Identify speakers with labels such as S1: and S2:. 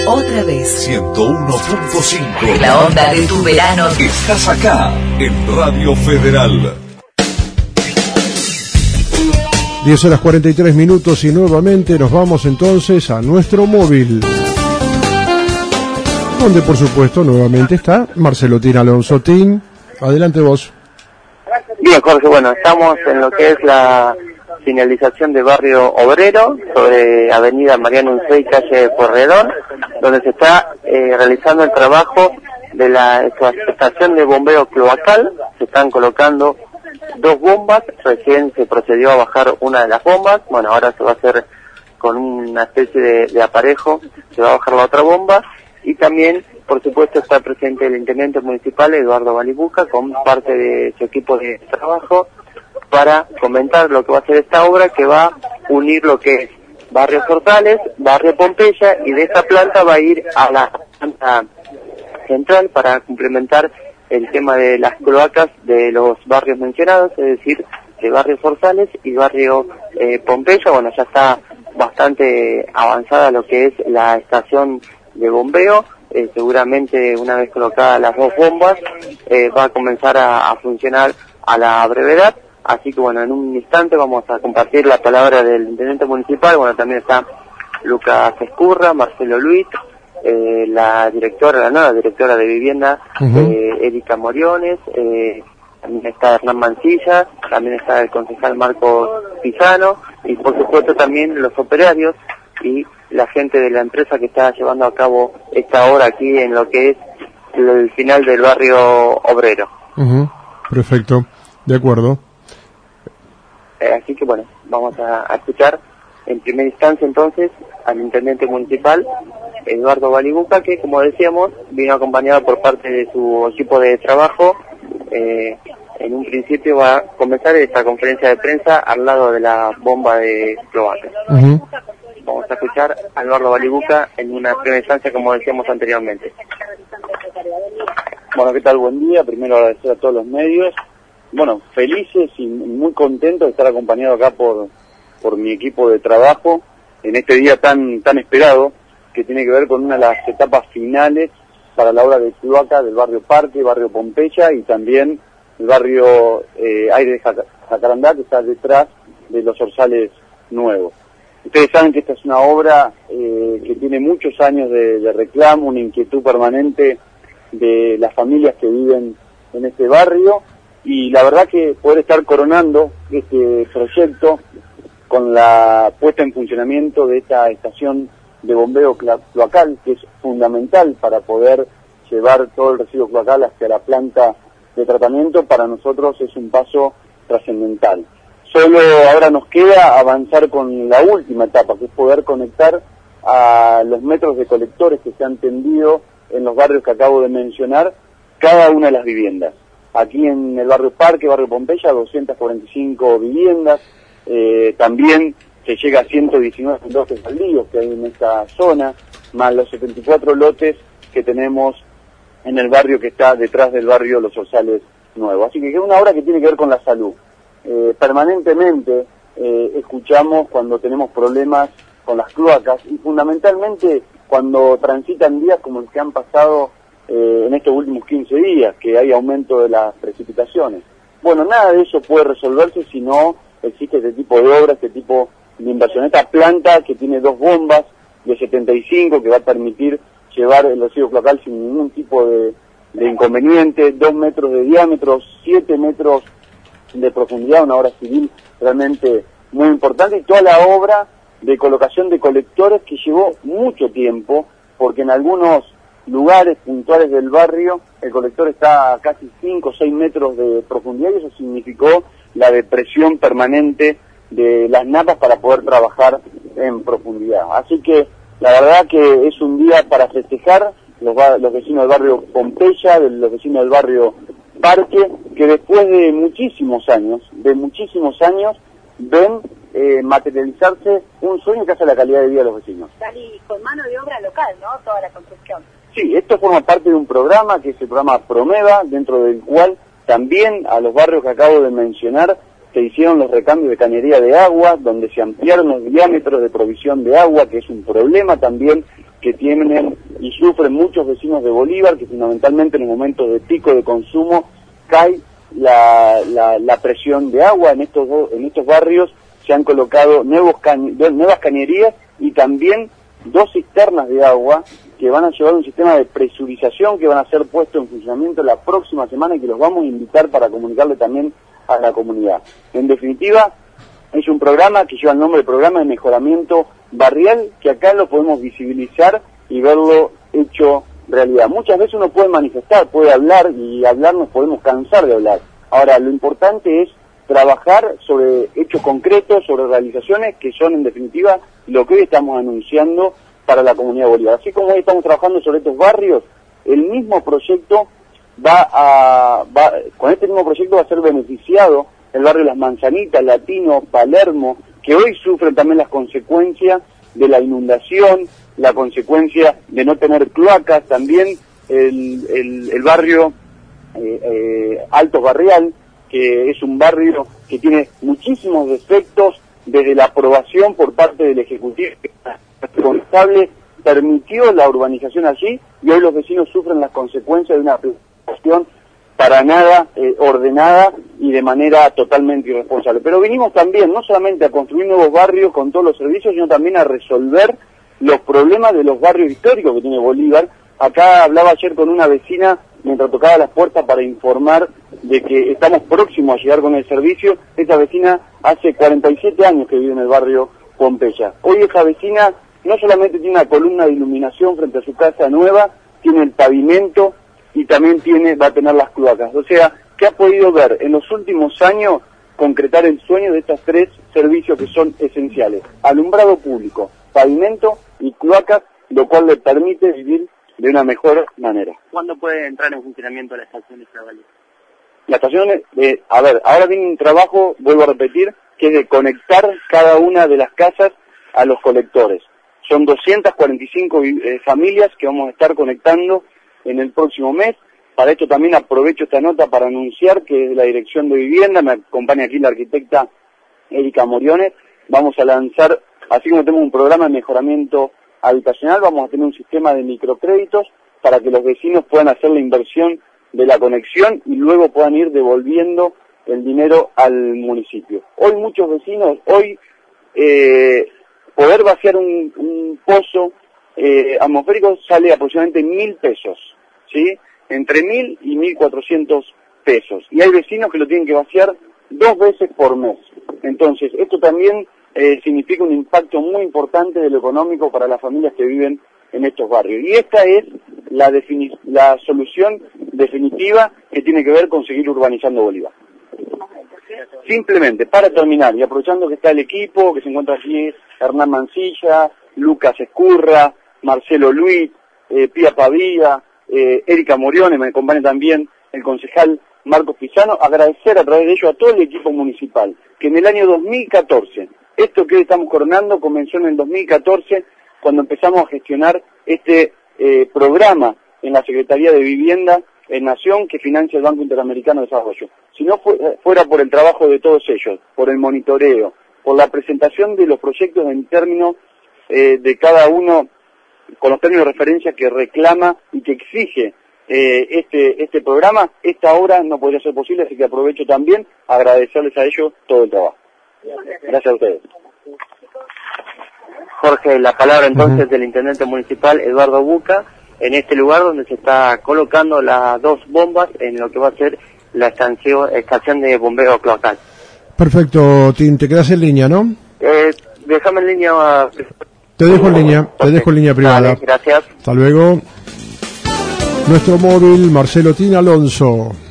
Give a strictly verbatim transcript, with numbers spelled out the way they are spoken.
S1: otra vez.
S2: ciento uno punto cinco.
S1: La onda de tu verano.
S2: Estás acá, en Radio Federal.
S3: diez horas cuarenta y tres minutos y nuevamente nos vamos entonces a nuestro móvil, donde por supuesto nuevamente está Marcelo Tin Alonso. Tin, adelante vos.
S4: Bien, Jorge, bueno, estamos en lo que es la finalización de Barrio Obrero, sobre Avenida Mariano Uncey, calle Porredón, donde se está eh, realizando el trabajo de la estación de bombeo cloacal. Se están colocando dos bombas, recién se procedió a bajar una de las bombas, bueno, ahora se va a hacer con una especie de, de aparejo, se va a bajar la otra bomba, y también, por supuesto, está presente el intendente municipal, Eduardo Balibuca, con parte de su equipo de trabajo, para comentar lo que va a ser esta obra, que va a unir lo que es Barrio Hortales, Barrio Pompeya, y de esta planta va a ir a la planta central para complementar el tema de las cloacas de los barrios mencionados, es decir, de Barrio Hortales y Barrio eh, Pompeya. Bueno, ya está bastante avanzada lo que es la estación de bombeo, eh, seguramente una vez colocadas las dos bombas, eh, va a comenzar a, a funcionar a la brevedad. Así que bueno, en un instante vamos a compartir la palabra del intendente municipal. Bueno, también está Lucas Escurra, Marcelo Luis, eh, la directora, la nueva directora de vivienda, uh-huh. eh, Erika Moriones, eh, también está Hernán Mancilla, también está el concejal Marco Pisano, y por supuesto también los operarios y la gente de la empresa que está llevando a cabo esta obra aquí en lo que es el final del Barrio Obrero.
S3: Uh-huh. Perfecto, de acuerdo.
S4: Eh, así que bueno, vamos a, a escuchar en primera instancia entonces al intendente municipal, Eduardo Balibuca, que como decíamos, vino acompañado por parte de su equipo de trabajo. Eh, en un principio va a comenzar esta conferencia de prensa al lado de la bomba de cloacas. Uh-huh. Vamos a escuchar a Eduardo Balibuca en una primera instancia, como decíamos anteriormente.
S5: Bueno, ¿qué tal? Buen día. Primero agradecer a todos los medios. Bueno, felices y muy contentos de estar acompañado acá por por mi equipo de trabajo en este día tan tan esperado, que tiene que ver con una de las etapas finales para la obra de cloaca del barrio Parque, barrio Pompeya, y también el barrio eh, Aire de Jacarandá, que está detrás de los Orzales nuevos. Ustedes saben que esta es una obra eh, que tiene muchos años de, de reclamo, una inquietud permanente de las familias que viven en este barrio, y la verdad que poder estar coronando este proyecto con la puesta en funcionamiento de esta estación de bombeo cloacal, que es fundamental para poder llevar todo el residuo cloacal hacia la planta de tratamiento, para nosotros es un paso trascendental. Solo ahora nos queda avanzar con la última etapa, que es poder conectar a los metros de colectores que se han tendido en los barrios que acabo de mencionar, cada una de las viviendas. Aquí en el barrio Parque, barrio Pompeya, doscientas cuarenta y cinco viviendas, eh, también se llega a ciento diecinueve lotes baldíos que hay en esta zona, más los setenta y cuatro lotes que tenemos en el barrio que está detrás del barrio Los Orzales Nuevos. Así que es una obra que tiene que ver con la salud. Eh, permanentemente eh, escuchamos cuando tenemos problemas con las cloacas, y fundamentalmente cuando transitan días como los que han pasado eh, en estos últimos quince días, que hay aumento de las precipitaciones. Bueno, nada de eso puede resolverse si no existe este tipo de obra, este tipo de inversión. Esta planta que tiene dos bombas de setenta y cinco, que va a permitir llevar el residuo cloacal sin ningún tipo de, de inconveniente, dos metros de diámetro, siete metros de profundidad, una obra civil realmente muy importante, y toda la obra de colocación de colectores que llevó mucho tiempo, porque en algunos lugares puntuales del barrio el colector está a casi cinco o seis metros de profundidad, y eso significó la depresión permanente de las napas para poder trabajar en profundidad. Así que la verdad que es un día para festejar los, los vecinos del barrio Pompeya, de los vecinos del barrio Parque, que después de muchísimos años, de muchísimos años, ven eh, materializarse un sueño que hace la calidad de vida de los vecinos.
S6: Y con mano de obra local, ¿no? Toda la construcción.
S5: Sí, esto forma parte de un programa que es el programa Promeva, dentro del cual también a los barrios que acabo de mencionar se hicieron los recambios de cañería de agua, donde se ampliaron los diámetros de provisión de agua, que es un problema también que tienen sufren muchos vecinos de Bolívar, que fundamentalmente en los momentos de pico de consumo cae la, la, la presión de agua. En estos, en estos barrios se han colocado nuevos cañ nuevas cañerías y también dos cisternas de agua que van a llevar un sistema de presurización que van a ser puestos en funcionamiento la próxima semana y que los vamos a invitar para comunicarle también a la comunidad. En definitiva, es un programa que lleva el nombre de Programa de Mejoramiento Barrial, que acá lo podemos visibilizar y verlo hecho realidad. Muchas veces uno puede manifestar, puede hablar, y hablar nos podemos cansar de hablar. Ahora, lo importante es trabajar sobre hechos concretos, sobre realizaciones que son en definitiva lo que hoy estamos anunciando para la comunidad de Bolívar. Así como hoy estamos trabajando sobre estos barrios, el mismo proyecto va a, va, con este mismo proyecto va a ser beneficiado el barrio Las Manzanitas, Latino, Palermo, que hoy sufren también las consecuencias de la inundación, la consecuencia de no tener cloacas, también el, el, el barrio eh, eh, Alto Barrial, que es un barrio que tiene muchísimos defectos desde la aprobación por parte del Ejecutivo responsable, permitió la urbanización allí y hoy los vecinos sufren las consecuencias de una gestión para nada eh, ordenada y de manera totalmente irresponsable. Pero vinimos también no solamente a construir nuevos barrios con todos los servicios, sino también a resolver los problemas de los barrios históricos que tiene Bolívar. Acá hablaba ayer con una vecina mientras tocaba las puertas para informar de que estamos próximos a llegar con el servicio. Esa vecina hace cuarenta y siete años que vive en el barrio Pompeya. Hoy esa vecina no solamente tiene una columna de iluminación frente a su casa nueva, tiene el pavimento y también tiene va a tener las cloacas. O sea, que ha podido ver en los últimos años concretar el sueño de estos tres servicios que son esenciales: alumbrado público, pavimento y cloacas, lo cual le permite vivir de una mejor manera.
S4: ¿Cuándo puede entrar en funcionamiento la estación de Zavaleta?
S5: La estación, eh, a ver, ahora viene un trabajo, vuelvo a repetir, que es de conectar cada una de las casas a los colectores. Son doscientas cuarenta y cinco eh, familias que vamos a estar conectando en el próximo mes. Para esto también aprovecho esta nota para anunciar que desde la Dirección de Vivienda, me acompaña aquí la arquitecta Erika Moriones, vamos a lanzar, así como tenemos un programa de mejoramiento habitacional, vamos a tener un sistema de microcréditos para que los vecinos puedan hacer la inversión de la conexión y luego puedan ir devolviendo el dinero al municipio. Hoy muchos vecinos, hoy eh, poder vaciar un, un pozo eh, atmosférico sale aproximadamente mil pesos, ¿sí? Entre mil y mil cuatrocientos pesos. Y hay vecinos que lo tienen que vaciar dos veces por mes. Entonces, esto también eh, significa un impacto muy importante de lo económico para las familias que viven en estos barrios. Y esta es la, defini la solución definitiva que tiene que ver con seguir urbanizando Bolívar. Simplemente, para terminar, y aprovechando que está el equipo, que se encuentra aquí Hernán Mancilla, Lucas Escurra, Marcelo Luis, eh, Pía Pavía, eh, Erika Moriones, me acompaña también el concejal Marcos Pizano, agradecer a través de ello a todo el equipo municipal, que en el año dos mil catorce, esto que hoy estamos coronando comenzó en el dos mil catorce, cuando empezamos a gestionar este eh, programa en la Secretaría de Vivienda en Nación que financia el Banco Interamericano de Desarrollo. Si no fu fuera por el trabajo de todos ellos, por el monitoreo, por la presentación de los proyectos en términos eh, de cada uno, con los términos de referencia que reclama y que exige eh, este, este programa, esta obra no podría ser posible, así que aprovecho también a agradecerles a ellos todo el trabajo. Gracias a ustedes.
S4: Jorge, la palabra entonces del intendente municipal Eduardo Buca, en este lugar donde se está colocando las dos bombas en lo que va a ser la estación, estación de bombeo cloacal.
S3: Perfecto, Tim, te quedas en línea, ¿no?
S4: Eh, déjame en línea.
S3: Te dejo en línea, te okay. dejo en línea privada.
S4: Vale, gracias.
S3: Hasta luego. Nuestro móvil, Marcelo Tin Alonso.